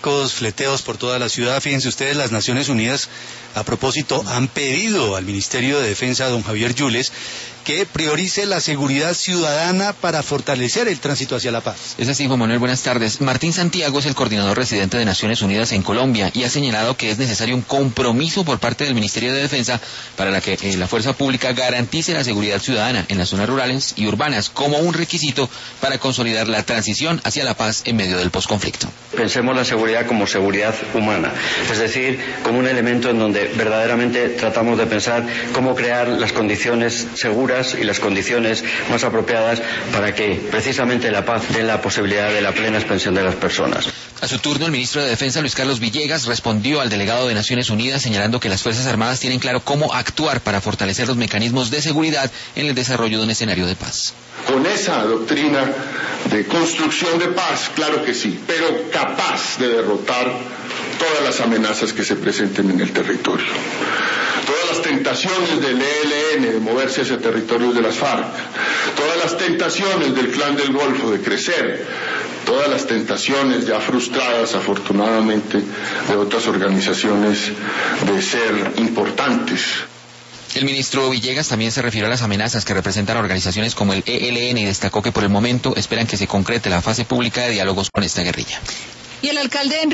narcos, fleteos por toda la ciudad. Fíjense ustedes, las Naciones Unidas, a propósito, han pedido al Ministerio de Defensa, don Javier Yules, que priorice la seguridad ciudadana para fortalecer el tránsito hacia la paz. Es así, Juan Manuel, buenas tardes. Martín Santiago es el coordinador residente de Naciones Unidas en Colombia y ha señalado que es necesario un compromiso por parte del Ministerio de Defensa para que la fuerza pública garantice la seguridad ciudadana en las zonas rurales y urbanas como un requisito para consolidar la transición hacia la paz en medio del posconflicto. Pensemos la seguridad como seguridad humana, es decir, como un elemento en donde verdaderamente tratamos de pensar cómo crear las condiciones seguras y las condiciones más apropiadas para que precisamente la paz dé la posibilidad de la plena expansión de las personas. A su turno, el ministro de Defensa, Luis Carlos Villegas, respondió al delegado de Naciones Unidas señalando que las Fuerzas Armadas tienen claro cómo actuar para fortalecer los mecanismos de seguridad en el desarrollo de un escenario de paz. Con esa doctrina de construcción de paz, claro que sí, pero capaz de derrotar todas las amenazas que se presenten en el territorio. Todas las tentaciones del ELN de moverse hacia territorios de las FARC, todas las tentaciones del Clan del Golfo de crecer, todas las tentaciones ya frustradas afortunadamente de otras organizaciones de ser importantes. El ministro Villegas también se refirió a las amenazas que representan organizaciones como el ELN y destacó que por el momento esperan que se concrete la fase pública de diálogos con esta guerrilla. Y el alcalde